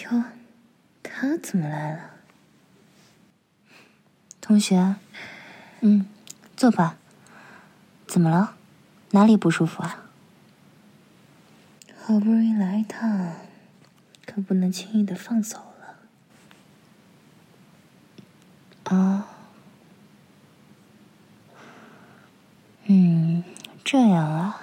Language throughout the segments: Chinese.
哟，他怎么来了？同学，坐吧。怎么了？哪里不舒服啊？好不容易来一趟，可不能轻易的放走了。啊，这样啊。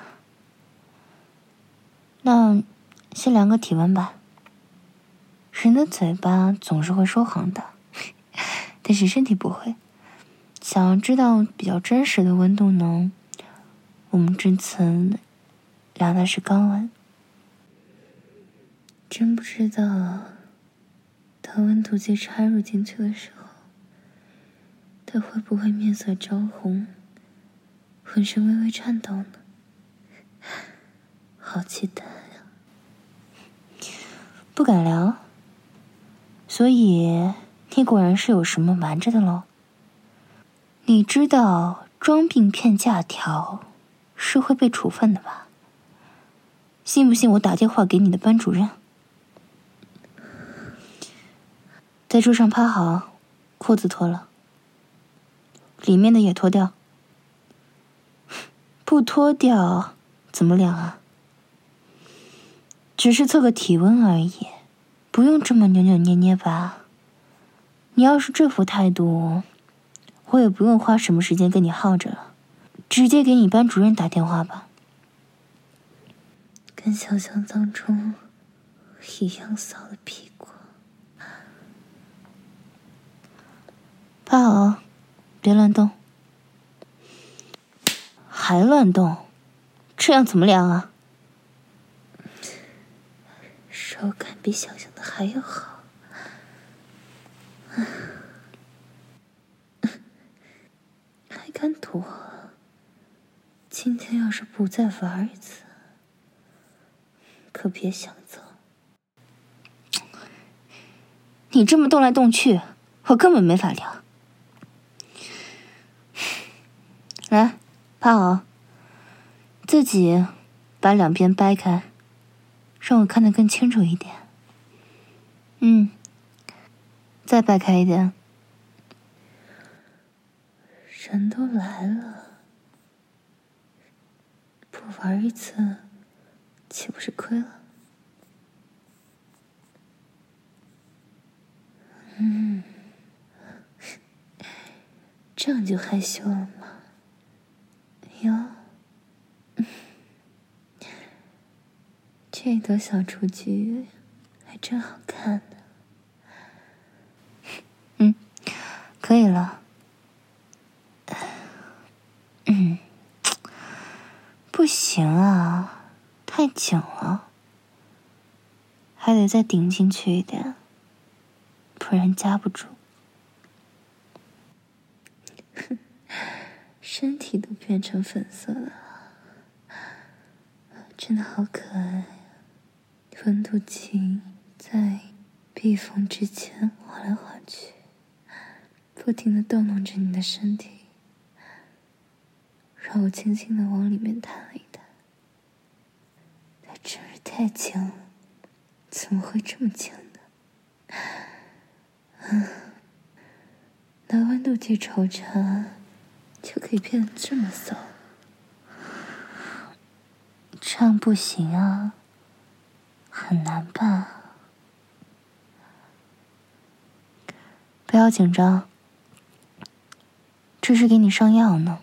那先量个体温吧。人的嘴巴总是会说谎的，但是身体不会。想要知道比较真实的温度呢，我们这次量的是肛温。真不知道，当温度计插入进去的时候，他会不会面色潮红，浑身微微颤抖呢？好期待呀！不敢聊，所以你果然是有什么瞒着的喽。你知道装病骗假条是会被处分的吧？信不信我打电话给你的班主任？在桌上趴好，裤子脱了，里面的也脱掉。不脱掉怎么量啊？只是测个体温而已，不用这么扭扭捏捏吧。你要是这副态度，我也不用花什么时间跟你耗着了，直接给你班主任打电话吧。跟想象当中一样扫了屁股。趴好，别乱动。还乱动，这样怎么量啊？手感比想象的还要好。还敢躲？今天要是不再玩一次，可别想走。你这么动来动去，我根本没法量。来，趴好，自己把两边掰开，让我看得更清楚一点。再掰开一点。人都来了，不玩一次，岂不是亏了？这样就害羞了吗？哟，这朵小雏菊还真好看呢。可以了。不行啊，太紧了，还得再顶进去一点，不然夹不住。身体都变成粉色了，真的好可爱。温度计在闭缝之前滑来滑去，不停地逗弄着你的身体，让我轻轻地往里面探了一探。它真是太轻了，怎么会这么轻呢？拿温度计抽查就可以变得这么骚，这样不行啊，很难办。不要紧张，这是给你上药呢。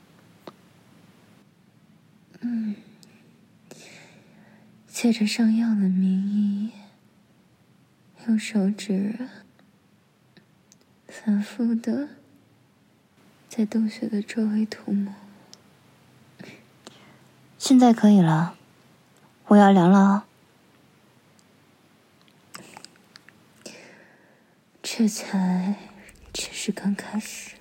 借着上药的名义，用手指反复的在洞穴的周围涂抹。现在可以了，我要量了啊。这才只是刚开始，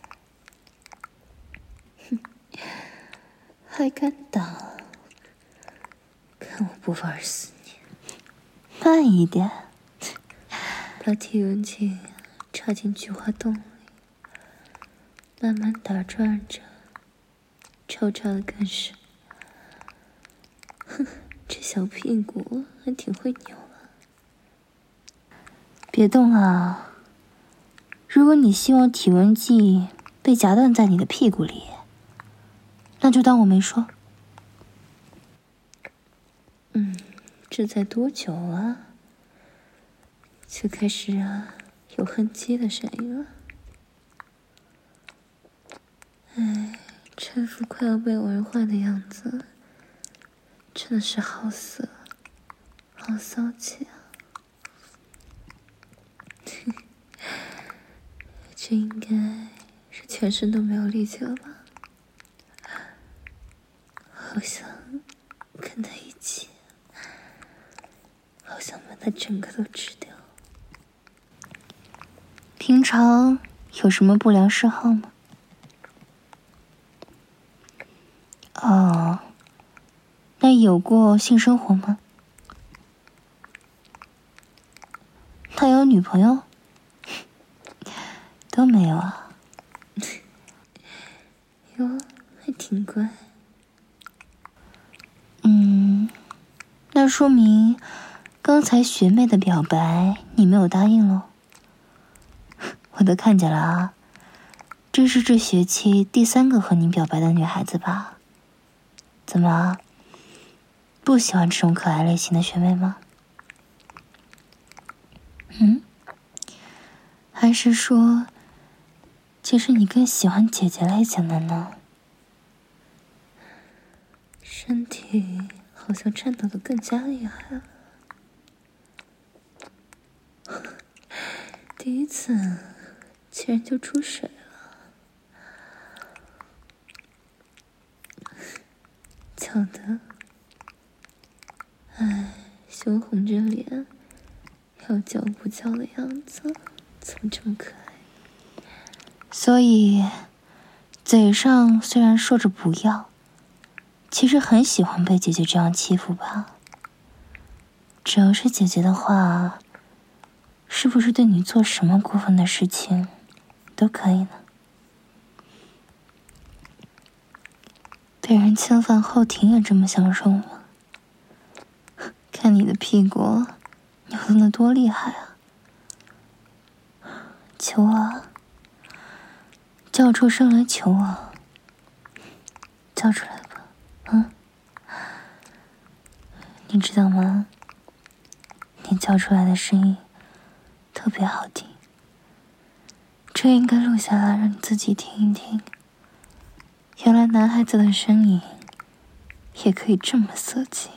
还敢挡？看我不玩死你！慢一点，把体温计插进菊花洞里，慢慢打转着，抽插的更深。这小屁股还挺会扭啊。 别动啊！如果你希望体温计被夹断在你的屁股里，那就当我没说。这才多久啊？就开始有哼唧的声音了。哎，这副快要被玩坏的样子，真的是好色，好骚气啊！这应该是全身都没有力气了吧？好想跟他一起，好想把他整个都吃掉。平常有什么不良嗜好吗？哦，那有过性生活吗？他有女朋友？都没有啊。哟，还挺乖。那说明刚才学妹的表白你没有答应咯。我都看见了啊，这是这学期第3个和你表白的女孩子吧？怎么，不喜欢这种可爱类型的学妹吗？还是说，其实你更喜欢姐姐类型的呢？身体好像颤抖得更加厉害了。第一次竟然就出水了，巧的，羞红着脸，要叫不叫的样子，怎么这么可爱？所以，嘴上虽然说着不要，其实很喜欢被姐姐这样欺负吧？只要是姐姐的话，是不是对你做什么过分的事情都可以呢？被人侵犯后庭也这么享受吗？看你的屁股扭动得多厉害啊！求啊，叫出声来求啊！叫出来吧，你知道吗？你叫出来的声音特别好听，这应该录下来让你自己听一听。原来男孩子的声音也可以这么色情。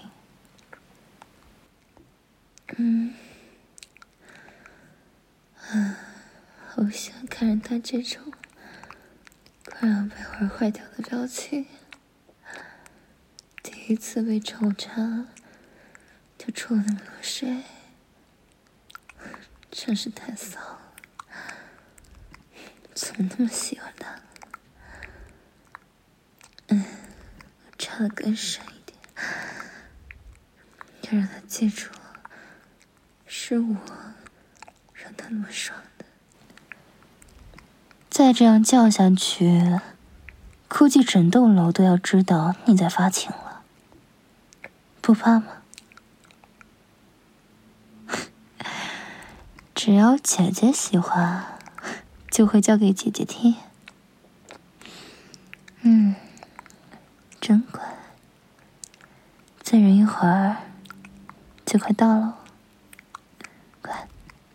好想看着他这种快要被玩坏掉的表情。第一次被抽查就出了那么多水，真是太骚了。怎么那么喜欢他？我插得更深一点，要让他记住，是我让他那么爽的。再这样叫下去，估计整栋楼都要知道你在发情了，不怕吗？只要姐姐喜欢，就会叫给姐姐听。真乖。再忍一会儿，就快到了。乖。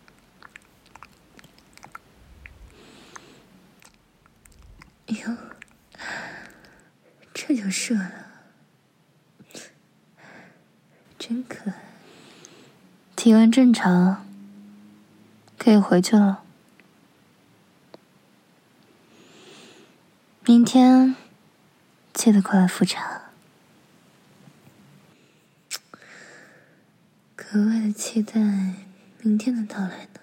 哟，这就射了，真可爱。体温正常，可以回去了。明天记得过来复查。格外的期待明天的到来呢。